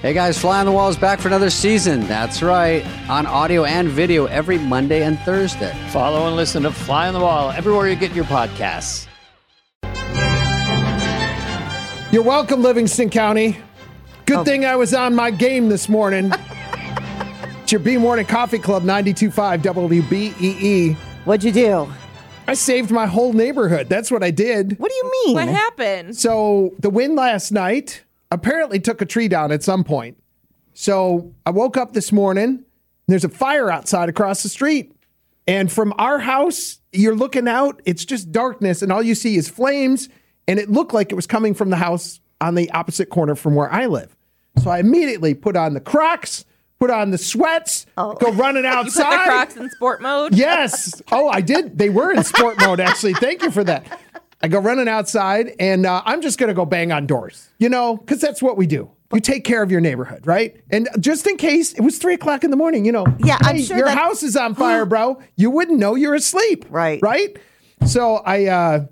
Hey guys, Fly on the Wall is back for another season. That's right, on audio and video every Monday and Thursday. Follow and listen to Fly on the Wall everywhere you get your podcasts. You're welcome, Livingston County. Good thing I was on my game this morning. It's your B Morning Coffee Club, 92.5 WBEE. What'd you do? I saved my whole neighborhood. That's what I did. What do you mean? What happened? So the wind last night apparently took a tree down at some point. So I woke up this morning. There's a fire outside across the street. And from our house, you're looking out. It's just darkness. And all you see is flames. And it looked like it was coming from the house on the opposite corner from where I live. So I immediately put on the Crocs, put on the sweats, go running outside. You put the Crocs in sport mode? Yes. Oh, I did. They were in sport mode, actually. Thank you for that. I go running outside, and I'm just going to go bang on doors, because that's what we do. You take care of your neighborhood, right? And just in case, it was 3 o'clock in the morning, Yeah, hey, I'm sure your house is on fire, bro. You wouldn't know you're asleep. Right. Right? So I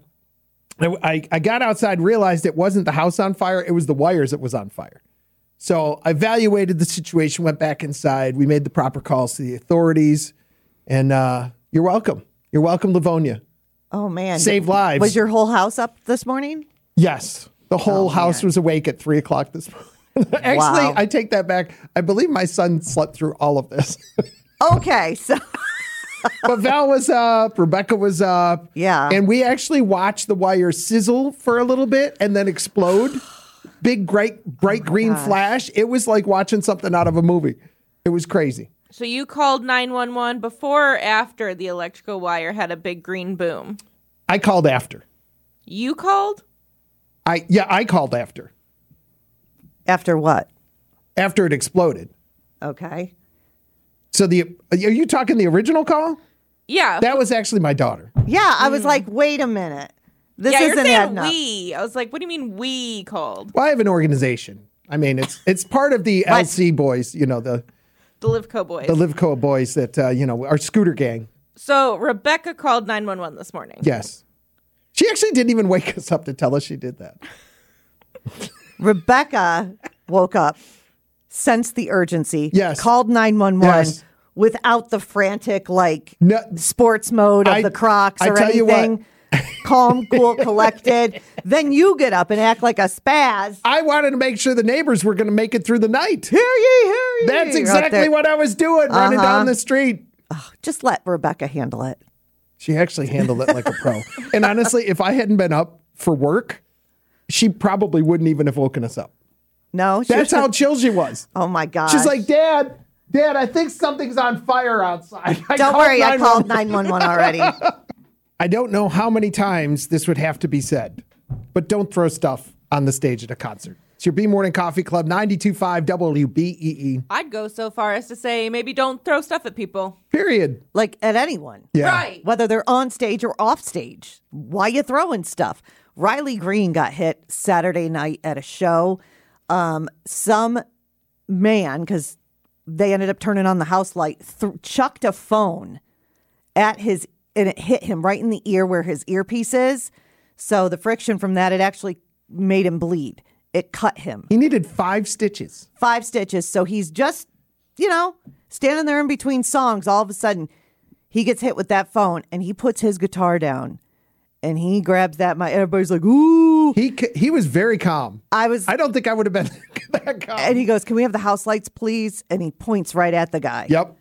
got outside, realized it wasn't the house on fire. It was the wires that was on fire. So I evaluated the situation, went back inside. We made the proper calls to the authorities. And you're welcome. You're welcome, Livonia. Oh, man. Save lives. Was your whole house up this morning? Yes. The whole house was awake at 3 o'clock this morning. Actually, Wow. I take that back. I believe my son slept through all of this. Okay, so... But Val was up. Rebecca was up. Yeah. And we actually watched the wire sizzle for a little bit and then explode. Big, bright green flash. It was like watching something out of a movie. It was crazy. So you called 911 before or after the electrical wire had a big green boom? I called after. You called? I called after. After what? After it exploded. Okay. So are you talking the original call? Yeah. That was actually my daughter. Yeah, I was like, wait a minute. This yeah, you're isn't saying adding up. we. I was like, what do you mean we called? Well, I have an organization. I mean, it's part of the LC boys, the The Livco boys. Livco boys that, our scooter gang. So Rebecca called 911 this morning. Yes. She actually didn't even wake us up to tell us she did that. Rebecca woke up, sensed the urgency, Yes. called 911 Yes. without the frantic, No, sports mode of the Crocs I or tell you anything. Calm, cool, collected. Then you get up and act like a spaz. I wanted to make sure the neighbors were going to make it through the night. Hear ye, hear ye. That's Out exactly there. what I was doing, running down the street. Just let Rebecca handle it. She actually handled it like a pro. And honestly, if I hadn't been up for work, she probably wouldn't even have woken us up. No? She That's was- how chill she was. Oh, my God. She's like, Dad, I think something's on fire outside. Don't worry, I called 911 already. I don't know how many times this would have to be said, but don't throw stuff on the stage at a concert. It's your B Morning Coffee Club, 92.5 WBEE. I'd go so far as to say maybe don't throw stuff at people. Period. Like at anyone. Yeah. Right. Whether they're on stage or off stage. Why you throwing stuff? Riley Green got hit Saturday night at a show. Some man, because they ended up turning on the house light, chucked a phone at his, and it hit him right in the ear where his earpiece is. So the friction from that, it actually made him bleed. It cut him. He needed 5 stitches. 5 stitches. So he's just, standing there in between songs. All of a sudden, he gets hit with that phone and he puts his guitar down and he grabs that mic. Everybody's like, ooh. He was very calm. I don't think I would have been that calm. And he goes, can we have the house lights, please? And he points right at the guy. Yep.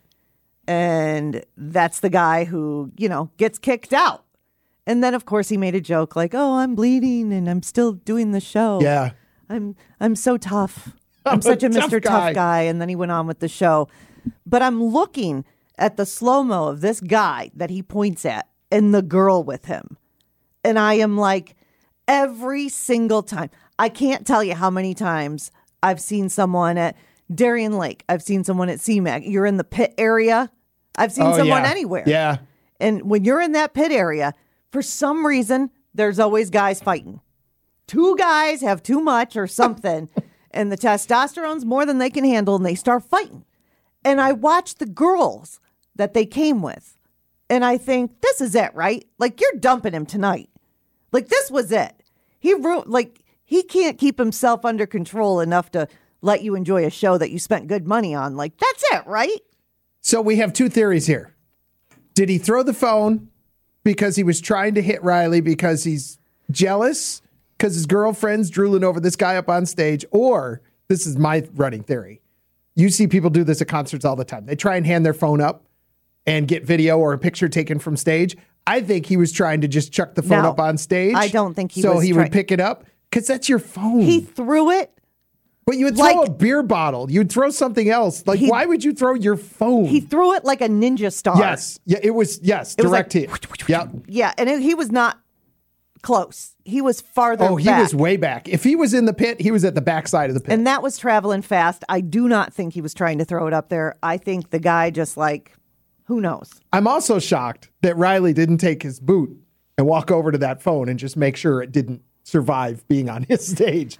And that's the guy who, gets kicked out. And then, of course, he made a joke like, oh, I'm bleeding and I'm still doing the show. Yeah. I'm so tough. I'm such a tough Mr. guy. Tough guy. And then he went on with the show. But I'm looking at the slow-mo of this guy that he points at and the girl with him. And I am like, every single time. I can't tell you how many times I've seen someone at Darien Lake. I've seen someone at CMAC. You're in the pit area. I've seen someone anywhere. Yeah. And when you're in that pit area, for some reason, there's always guys fighting. 2 guys have too much or something, and the testosterone's more than they can handle, and they start fighting. And I watch the girls that they came with, and I think, this is it, right? Like, you're dumping him tonight. Like, this was it. He can't keep himself under control enough to let you enjoy a show that you spent good money on. Like, that's it, right? So we have two theories here. Did he throw the phone because he was trying to hit Riley because he's jealous because his girlfriend's drooling over this guy up on stage? Or, this is my running theory, you see people do this at concerts all the time. They try and hand their phone up and get video or a picture taken from stage. I think he was trying to just chuck the phone up on stage. I don't think he was. So he would pick it up because that's your phone. He threw it. But you would throw a beer bottle. You'd throw something else. Like, why would you throw your phone? He threw it like a ninja star. Yes. Yeah, it was direct hit. Yeah. Yeah, and he was not close. He was farther Oh, he back. was way back. If he was in the pit, he was at the backside of the pit. And that was traveling fast. I do not think he was trying to throw it up there. I think the guy just who knows? I'm also shocked that Riley didn't take his boot and walk over to that phone and just make sure it didn't survive being on his stage.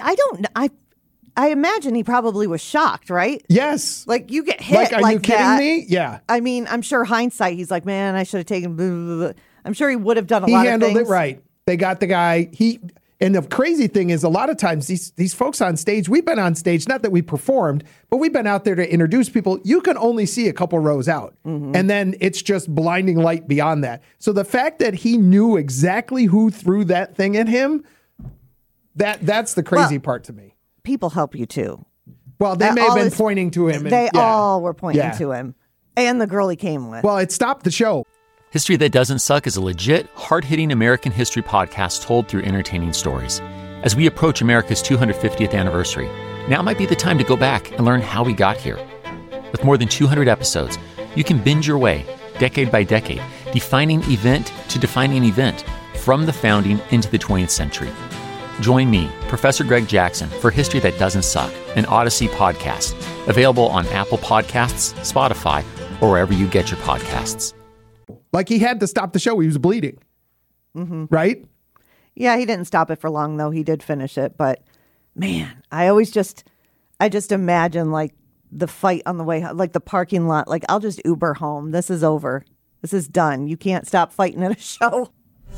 I imagine he probably was shocked, right? Yes. Like, you get hit are you kidding me? Yeah. I mean, I'm sure hindsight, he's like, man, I should have taken blah, blah, blah. I'm sure he would have done a lot of things. He handled it right. They got the guy. And the crazy thing is, a lot of times these folks on stage, we've been on stage, not that we performed, but we've been out there to introduce people. You can only see a couple rows out. Mm-hmm. And then it's just blinding light beyond that. So the fact that he knew exactly who threw that thing at him, that's the crazy part to me. People help you too. Well, they may have been pointing to him. They all were pointing to him. And the girl he came with. Well, it stopped the show. History That Doesn't Suck is a legit, hard-hitting American history podcast told through entertaining stories. As we approach America's 250th anniversary, now might be the time to go back and learn how we got here. With more than 200 episodes, you can binge your way, decade by decade, defining event to defining event, from the founding into the 20th century. Join me, Professor Greg Jackson, for History That Doesn't Suck, an Odyssey podcast, available on Apple Podcasts, Spotify, or wherever you get your podcasts. Like, he had to stop the show. He was bleeding. Mm-hmm. Right? Yeah, he didn't stop it for long, though. He did finish it. But, man, I just imagine, like, the fight on the way, like the parking lot. Like, I'll just Uber home. This is over. This is done. You can't stop fighting at a show.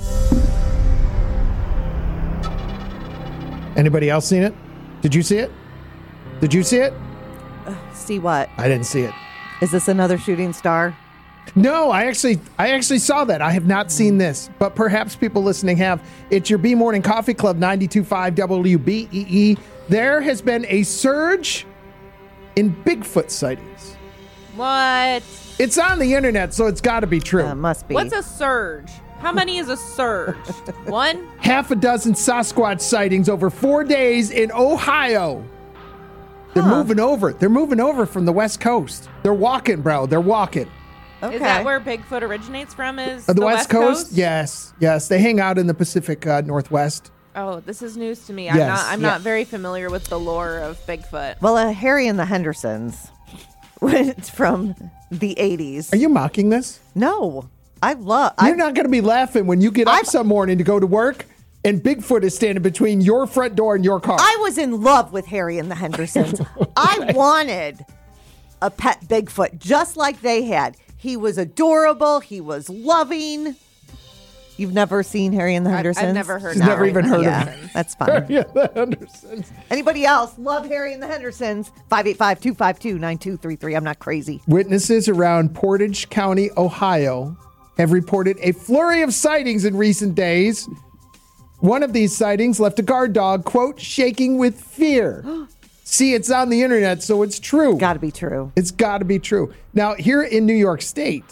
Anybody else seen it? Did you see it? Did you see it? See what? I didn't see it. Is this another shooting star? No, I actually saw that. I have not seen this, but perhaps people listening have. It's your B Morning Coffee Club, 92.5 WBEE. There has been a surge in Bigfoot sightings. What? It's on the internet, so it's got to be true. Must be. What's a surge? How many is a surge? One? Half a dozen Sasquatch sightings over 4 days in Ohio. They're moving over. They're moving over from the West Coast. They're walking, bro. They're walking. Okay. Is that where Bigfoot originates from? Is the West Coast? Yes. They hang out in the Pacific Northwest. Oh, this is news to me. Yes, I'm not very familiar with the lore of Bigfoot. Well, Harry and the Hendersons went from the 80s. Are you mocking this? No. You're not going to be laughing when you get up some morning to go to work and Bigfoot is standing between your front door and your car. I was in love with Harry and the Hendersons. I wanted a pet Bigfoot just like they had. He was adorable. He was loving. You've never seen Harry and the Hendersons? I've never heard. She's never even heard of him. That's fine. Yeah, the Hendersons. Anybody else love Harry and the Hendersons? 585-252-9233. I'm not crazy. Witnesses around Portage County, Ohio, have reported a flurry of sightings in recent days. One of these sightings left a guard dog, quote, shaking with fear. See, it's on the internet, so it's true. Got to be true. It's got to be true. Now, here in New York State,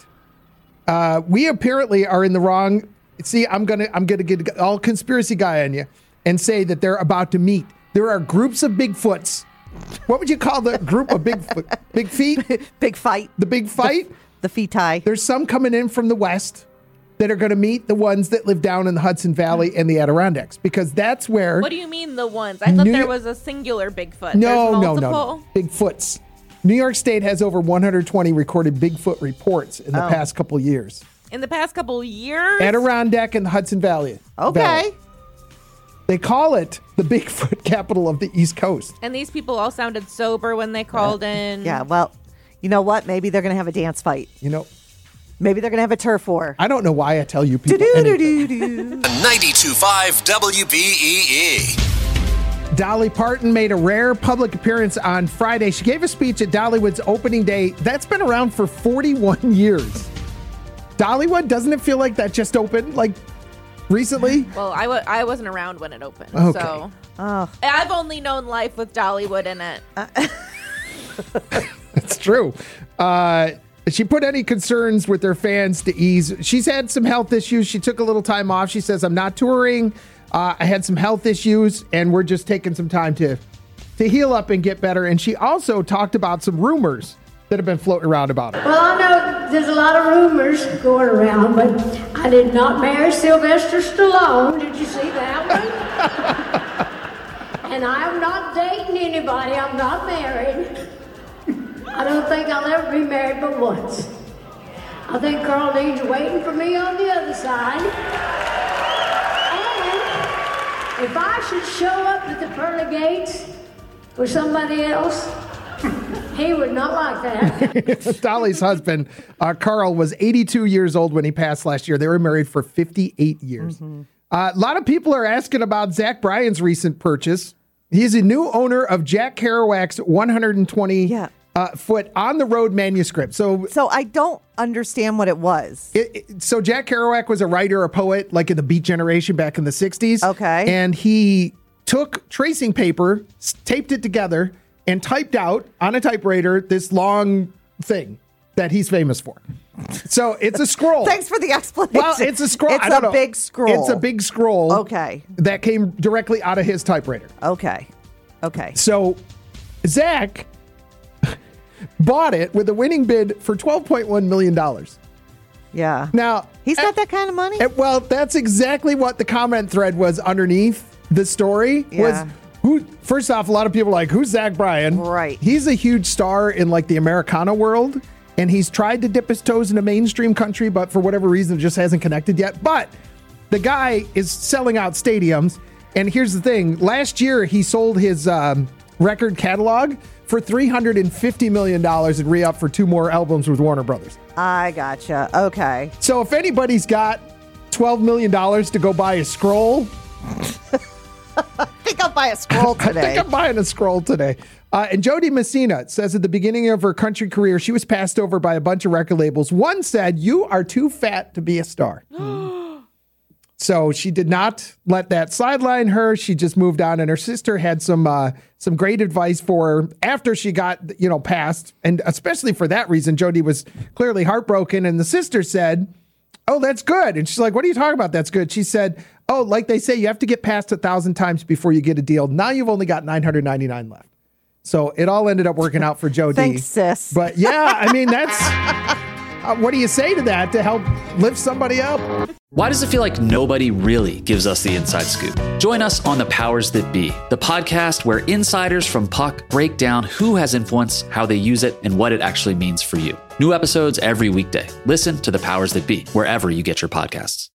we apparently are in the wrong. See, I'm gonna get all conspiracy guy on you and say that they're about to meet. There are groups of Bigfoots. What would you call the group of Bigfoot? Big feet? Big fight. The big fight? The feti. There's some coming in from the west that are going to meet the ones that live down in the Hudson Valley and the Adirondacks, because that's where. What do you mean the ones? I thought there was a singular Bigfoot. No. There's Bigfoots. New York State has over 120 recorded Bigfoot reports in the past couple of years. In the past couple of years? Adirondack and the Hudson Valley. Okay. They call it the Bigfoot capital of the East Coast. And these people all sounded sober when they called in. Yeah, well, you know what? Maybe they're going to have a dance fight. Maybe they're going to have a turf war. I don't know why I tell you people anything. 92.5 WBEE. Dolly Parton made a rare public appearance on Friday. She gave a speech at Dollywood's opening day. That's been around for 41 years. Dollywood, doesn't it feel like that just opened, like, recently? Well, I wasn't around when it opened, Okay. so I've only known life with Dollywood in it. That's true. She put any concerns with her fans to ease. She's had some health issues. She took a little time off. She says, I'm not touring. I had some health issues, and we're just taking some time to heal up and get better. And she also talked about some rumors that have been floating around about her. Well, I know there's a lot of rumors going around, but I did not marry Sylvester Stallone. Did you see that one? And I'm not dating anybody. I'm not married. I don't think I'll ever be married but once. I think Carl Dean's waiting for me on the other side. And if I should show up at the pearly gates for somebody else, he would not like that. Dolly's husband, Carl, was 82 years old when he passed last year. They were married for 58 years. Mm-hmm. A lot of people are asking about Zach Bryan's recent purchase. He's a new owner of Jack Kerouac's 120 foot on the road manuscript. So I don't understand what it was. So Jack Kerouac was a writer, a poet, like in the Beat Generation back in the 60s. Okay. And he took tracing paper, taped it together, and typed out on a typewriter this long thing that he's famous for. So it's a scroll. Thanks for the explanation. Well, it's a scroll. It's a big scroll. It's a big scroll. Okay. That came directly out of his typewriter. Okay. So Zach bought it with a winning bid for $12.1 million. Yeah. Now, he's got that kind of money? Well, that's exactly what the comment thread was underneath the story. Yeah. First off, a lot of people are like, who's Zach Bryan? Right. He's a huge star in like the Americana world, and he's tried to dip his toes into mainstream country, but for whatever reason, it just hasn't connected yet. But the guy is selling out stadiums. And here's the thing. Last year, he sold his record catalog for $350 million and re-up for 2 more albums with Warner Brothers. I gotcha. Okay. So if anybody's got $12 million to go buy a scroll... I think I'll buy a scroll today. I think I'm buying a scroll today. And Jody Messina says at the beginning of her country career, she was passed over by a bunch of record labels. One said, "You are too fat to be a star." So she did not let that sideline her. She just moved on. And her sister had some great advice for her after she got, passed. And especially for that reason, Jody was clearly heartbroken. And the sister said, "Oh, that's good." And she's like, "What are you talking about? That's good." She said, "Oh, like they say, you have to get passed 1,000 times before you get a deal. Now you've only got 999 left." So it all ended up working out for Jody. Thanks, sis. But yeah, I mean, that's what do you say to that to help lift somebody up? Why does it feel like nobody really gives us the inside scoop? Join us on The Powers That Be, the podcast where insiders from Puck break down who has influence, how they use it, and what it actually means for you. New episodes every weekday. Listen to The Powers That Be wherever you get your podcasts.